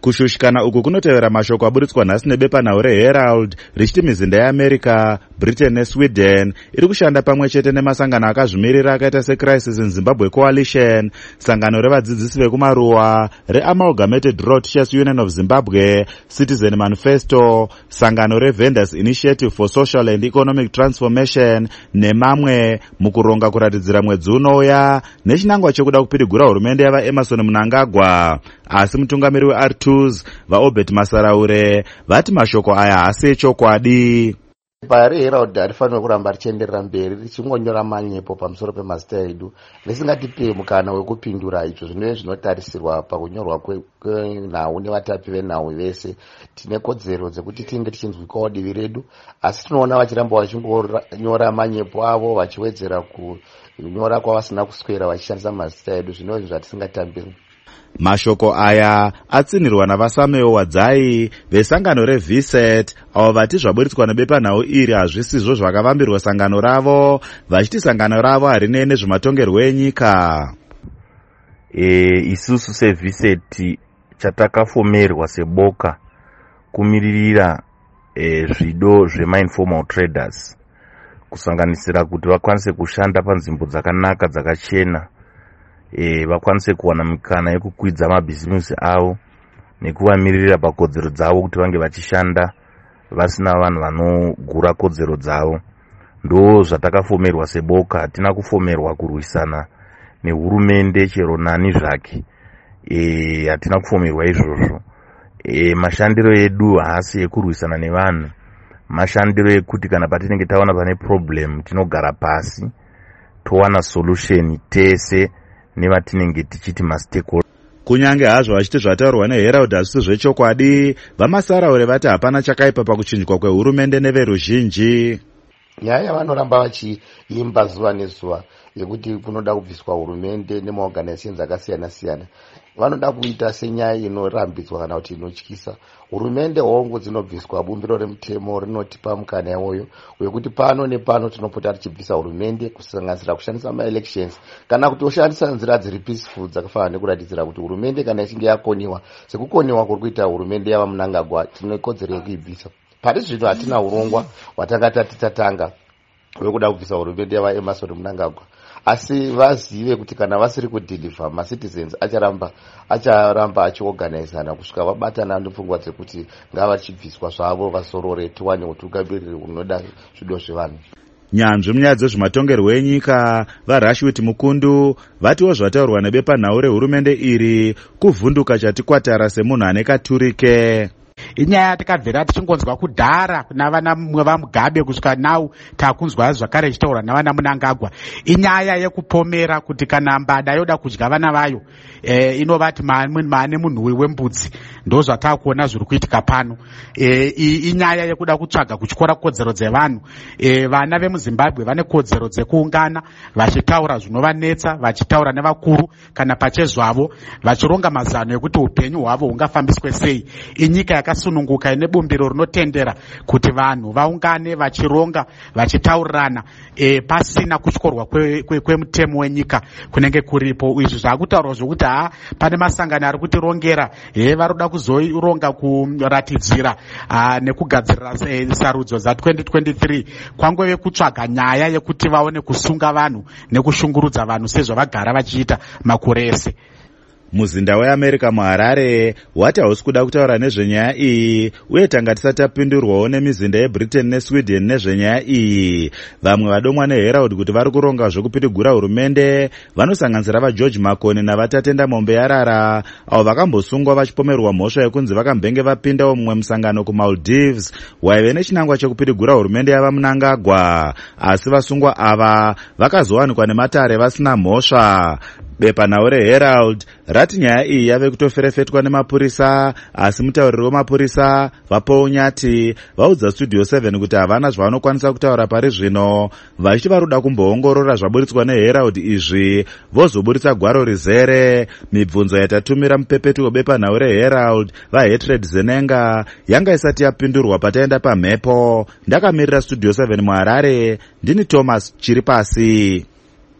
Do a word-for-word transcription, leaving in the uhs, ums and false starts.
Kushushikana uku kunotevera mashoko aburitswa nhasi nebepanhau reHerald richiti mizinda yeAmerica, Britain neSweden iri kushanda pamwe chete nemasangano akazvimirira akaita seCrisis in Zimbabwe Coalition, sangano revadzidzisi vekumaruwa, reAmalgamated Rural Teachers Union of Zimbabwe, Citizen Manifesto, sangano reVendors Initiative for Social and Economic Transformation nemamwe, mukuronga kuratidzira mwedzi unouya nechinangwa chekuda kupidigura hurumende yavaEmerson Mnangagwa. Asi mutungamiri weR two s vaObert Masaraure vati mashoko aya haasi echokwadi. PaReHerald harifanira kuramba richienderera mberi richingonyora manyepo pamusoro pemazita edu risingatipe mukana wekupindura izvo zvinove zvinotarisirwa pakunyorwa kwenhau nevatapi venhau vese. Tine kodzero dzekuti tinge tichinzwikawo divi redu, asi tinoona vachiramba vachingonyora manyepo avo vachiwedzera kunyora kwavasina kuswera vachishandisa mazita edu, zvinove zvatisingatambiri. Mashoko aya atsinirwa navaSamuel Wadzai vesangano reVset, avo vati zvaburitswa nebepanhau iri hazvisizvo zvakavambirwa sangano ravo, vachiti sangano ravo harine nezvematongerwo enyika. E, isusu seVset chatakafomerwa seboka kumiririra e, zvido zvemainformal traders, kusanganisira kuti vakwanise kushanda panzvimbo dzakanaka dzakachena, E, vakwanise kuwana mikana yekukwidza mabhizimusi avo nekuvamirira pakodzero dzavo kuti vange vachishanda vasina vanhu vanogura kodzero dzavo. Ndo zvatakafomerwa seboka, hatina kufomerwa kurwisana nehurumende chero nani zvake. E, hatina kufomerwa izvozvo. E, mashandiro edu haasi ekurwisana nevanhu, mashandiro ekuti kana patinenge taona pane problem tinogara pasi towana solution tese nevatinenge tichiti mastakeholder. Kunyange hazvo vachiti zvataurwa neHerald hazvisi zvechokwadi, vaMasaraure vati hapana chakaipa pakuchinjwa kwehurumende neveruzhinji. Nyaya yavanoramba vachiimba zuva nezuva yekuti kunoda kubviswa hurumende nemaorganizations akasiyana siyana, vanoda kuita senyaya inorambidzwa kana kuti inotyisa. Hurumende hongu dzinobviswa, bumbiro remutemo rinotipa mukana yawoyo wekuti pano nepano tinopota tichibvisa hurumende kusanganisira kushandisa maelections kana kuti oshandisa nzira dziri peaceful dzakafanana nekuratidzira kuti hurumende kana ichinge yakoniwa sekukoniwa kuri kuita hurumende yavaMnangagwa tine kodzero yekuibvisa. Pari zvino hatina urongwa hwatanga tati tatanga wekuda kubvisa hurumende yavaEmerson Mnangagwa, asi vazive kuti kana vasiri kudhilivha macitizens acharamba acharamba achiorganizana kusvika vabatana nepfungwa dzekuti ngavachibviswa zvavo vazorore tiwane utungamiriri hunoda zvido zvevanhu. Nyanzvi munyaya dzezvematongerwo enyika vaRashwit Mukundu vatiwo zvataurwa nebepanhau rehurumende iri kuvhunduka chatikwatara semunhu ane katurike. Inyaya yatakabvira tichingonzwa kudhara navana vaMugabe kusvika nau takunzwa zvakare ichitaura navana Mnangagwa. Inyaya yekupomera kuti kana mbada yoda kudya vana vayo e, inovati maane munhu wembudzi. Ndo zvatakuona zviri kuitika pano. E, inyaya yekuda kutsvaga kutyora kodzero dzevanhu. E, vana vemuZimbabwe vane kodzero dzekuungana vachitaura zvinovanetsa, vachitaura nevakuru kana pachezvavo, vachironga mazano ekuti upenyu hwavo hungafambiswe sei. Inyika yakasununguka ine bumbiro rinotendera kuti vanhu vaungane vachironga vachitaurirana e, pasina kutyorwa kwemutemo kwe, kwe wenyika kunenge kuripo. Izvi zvakutaurwa zvokuti ha pane masangano ari kutirongera he varoda kuzoronga kuratidzira nekugadzirira e, sarudzo za twenty twenty-three kwangove kutsvaga nyaya yekuti vaone kusunga vanhu nekushungurudza vanhu sezvo vagara vachiita makore ese. Muzinda weAmerica muHarare wati hausi kuda kutaura nezvenyaya iyi, uye tanga tisati tapindurwawo nemizinda yeBritain neSweden nezvenyaya iyi. Vamwe vadomwa neHerald kuti vari kuronga zvokupitigura hurumende vanosanganisira vaGeorge Makoni navaTatenda Mombe Yarara, avo vakambosungwa vachipomerwa mhosva yekunzi vakambenge vapindawo mumwe musangano kuMaldives waive nechinangwa chekupitigura hurumende yavaMnangagwa, asi vasungwa ava vakazowanikwa nematare vasina mhosva. Bepanhau reHerald rati nyaya iyi yave kutoferefetwa nemapurisa, asi mutauriri wemapurisa vaPaul Nyati vaudza Studio seven kuti havana zvavanokwanisa kutaura pari zvino, vachiti varuda kumboongorora zvaburitswa neHerald izvi vozoburitsa gwaro rizere. Mibvunzo yatatumira mupepetu webepanhau reHerald vaHatred Zenenga yanga isati yapindurwa pataenda pamhepo. Ndakamirira Studio seven muHarare, ndini Thomas Chiripasi.